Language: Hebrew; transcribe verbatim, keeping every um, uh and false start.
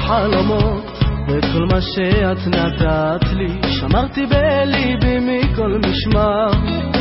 החלומות וכל מה שאת נתת לי שמרתי בליבי מכל משמר.